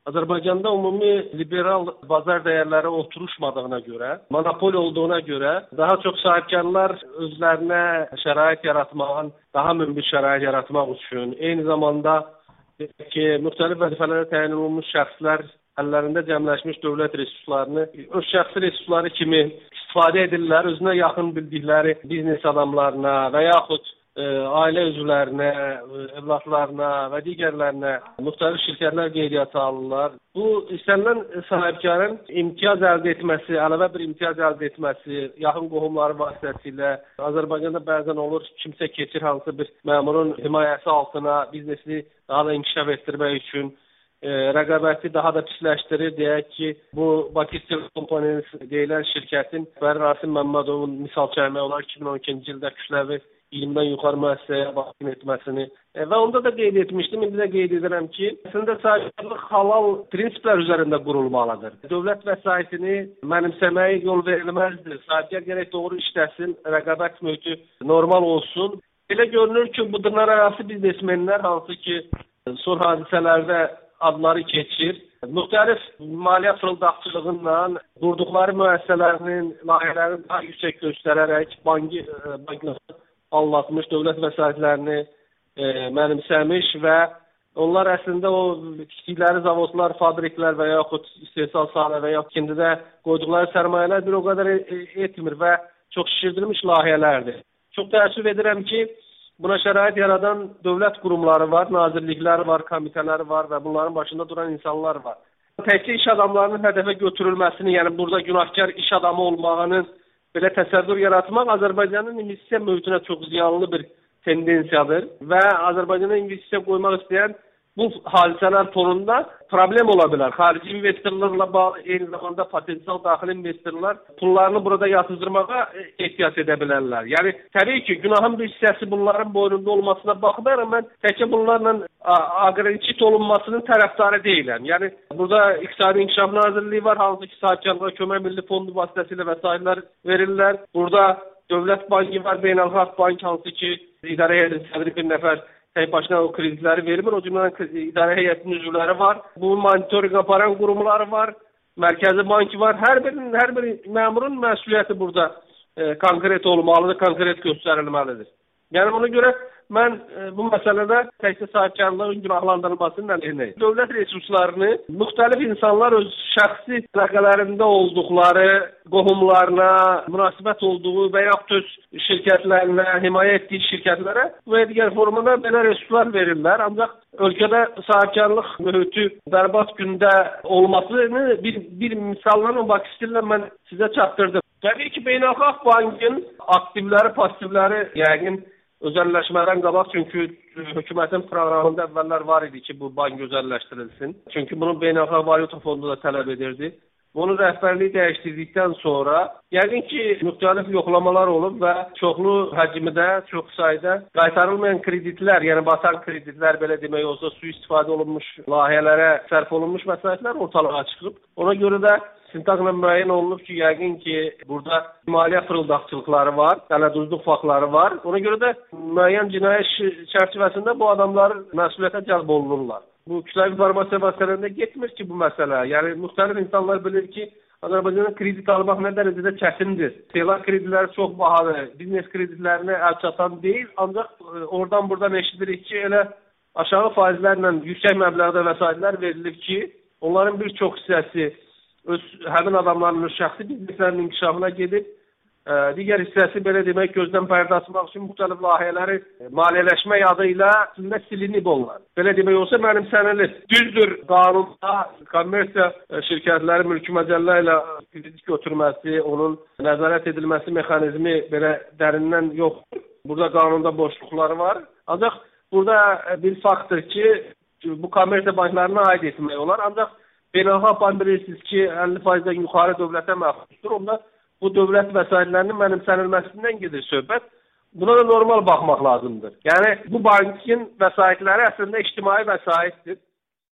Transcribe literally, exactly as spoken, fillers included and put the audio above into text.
Azərbaycanda ümumi liberal bazar dəyərləri oturuşmadığına görə, monopol olduğuna görə daha çox sahibkarlar özlərinə şərait yaratmağın, daha münbit şərait yaratmaq üçün, eyni zamanda ki, müxtəlif vəzifələrə təyin olunmuş şəxslər əllərində cəmləşmiş dövlət resurslarını öz şəxsi resursları kimi istifadə edirlər, özünə yaxın bildikləri biznes adamlarına və yaxud ə, ailə üzvlərinə, evlatlarına və digərlərinə müxtəlif şirkətlər qeydiyyata alırlar. Bu, istənilən sahibkarın imtiyaz əldə etməsi, əlavə bir imtiyaz əldə etməsi, yaxın qohumları vasitəsilə Azərbaycanda bəzən olur, kimsə keçir hansısa bir məmurun himayəsi altına biznesini daha da inkişaf etdirmək üçün e, rəqabəti daha da pisləşdirir. Deyək ki, bu Bakı Steel Components deyilən şirkətin Bəri Rasim Məmmədovun misal çəkmək olar iki min on ikinci ildə kütləvi iyirmidən yuxarı müəssisəyə baxım etməsini e, və onda da qeyd etmişdim, indi də qeyd edirəm ki, əslində sahibkarlıq halal prinsiplər üzərində qurulmalıdır. Dövlət vəsaitini mənimsəməyə yol verilməzdir. Sahibkar gərək doğru işləsin, rəqabət mühiti normal olsun. Elə görünür ki, bu dırnaqarası biznesmenlər, hansı ki, son hadisələrdə adları keçir, müxtəlif maliyyə fırıldaqçılığından qurduqları müəssisələrinin layihələrini daha yüksək göstərərək banki, bankları allatmış, dövlət vəsaitlərini e, mənimsəmiş və onlar əslində o tikdikləri zavodlar, fabriklər və yaxud istehsal sahə və yaxud kindidə qoyduqları sərmayələr bir o qədər etmir və çox şişirdilmiş layihələrdir. Çox təəssüf edirəm ki, buna şərait yaradan dövlət qurumları var, nazirliklər var, komitələr var və bunların başında duran insanlar var. Təkcə iş adamlarının hədəfə götürülməsini, yəni burada günahkar iş adamı olmağının belə təsəvvür yaratmaq Azərbaycanın investisiya mühitinə çox ziyanlı bir tendensiyadır və Azərbaycana investisiya qoymaq istəyən bu hadisələr fonunda problem ola bilər. Xarici investorlarla bağlı, eyni zamanda potensial daxili investorlar pullarını burada yatızdırmağa ehtiyac edə bilərlər. Yəni, təbii ki, günahın bir hissəsi bunların boynunda olmasına baxmayaraq, mən təkcə bunlarla aqreniçit olunmasının tərəfdarı deyiləm. Yəni, burada İqtisadi İnkişaf Nazirliyi var, hansı ki, sahibkarlığa kömək milli fondu vasitəsilə vəsaitlər verirlər. Burada Dövlət Bankı var, Beynəlxalq Bank, hansı ki, idarə heyətinin sədri bir nəfər tek başına o kreditləri vermir, o cümlədən idarə heyətinin üzvləri var, bu monitoring aparan qurumları var, Mərkəzi Banki var, hər bir, hər bir məmurun məsuliyyəti burada e, konkret olmalıdır, konkret göstərilməlidir. Yəni ona görə mən e, bu məsələdə təkcə sahibkarlığın günahlandırılmasının əleyhinəyim. Dövlət resurslarını müxtəlif insanlar öz şəxsi əlaqələrində olduqları, qohumlarına münasibət olduğu və yaxud öz şirkətlərinə, himayə etdiyi şirkətlərə və digər formada belə resurslar verirlər. Ancaq ölkədə sahibkarlıq mühiti bərbad gündə olmasını bir, bir misallarla Bakı Steellə mən sizə çatdırdım. Təbii ki, Beynəlxalq Bankın aktivləri, passivləri yəqin özəlləşmədən qabaq, çünki hökumətin proqramında əvvəllər var idi ki, bu bank özəlləşdirilsin. Çünki bunu Beynəlxalq Valyuta Fondu da tələb edirdi. Bunu rəhbərliyi dəyişdirdikdən sonra yəqin ki, müxtəlif yoxlamalar olub və çoxlu həcmdə, çox sayda qaytarılmayan kreditlər, yəni batan kreditlər, belə demək olsa, sui-istifadə olunmuş layihələrə sərf olunmuş məsələtlər ortalığa çıxıb. Ona görə də sintaqla müəyyən olunub ki, yəqin ki, burada maliyyə fırıldaqçılıqları var, tələduzluq faktları var. Ona görə də müəyyən cinayət çərçivəsində bu adamlar məsuliyyətə cəlb olunurlar. Bu kütləvi informasiya vasitələrində getmir ki, bu məsələ. Yəni, müxtəlif insanlar bilir ki, Azərbaycanda kredit almaq nə dərəcədə çətindir. Selah kreditləri çox bahadır, biznes kreditlərinə əl çatan deyil, ancaq oradan buradan eşidirik ki, elə aşağı faizlərlə yüksək məbləğdə vəsaitlər verilib ki, onların bir çox hissəsi öz həmin adamların öz şəxsi bizneslərinin inkişafına gedib, ə, digər hissəsi belə demək gözdən pərdə açmaq üçün müxtəlif layihələri maliyyələşmək adı ilə üstündə silinib onlar. Belə demək olsa mənimsənilir. Düzdür, qanunda kommersiya şirkətləri mülki məcəllə ilə kredit götürməsi, onun nəzarət edilməsi mexanizmi belə dərindən yoxdur. Burada qanunda boşluqları var. Ancaq burada bir faktdır ki, bu kommersiya banklarına aid etmək olar. Ancaq Beynəlxalq Bank bilirsiniz ki, əlli faizdən yuxarı dövlətə məxsusdur. Onda bu dövlət vəsaitlərinin mənimsənilməsindən gedir söhbət. Buna da normal baxmaq lazımdır. Yəni, bu bankin vəsaitləri əslində ictimai vəsaitdir.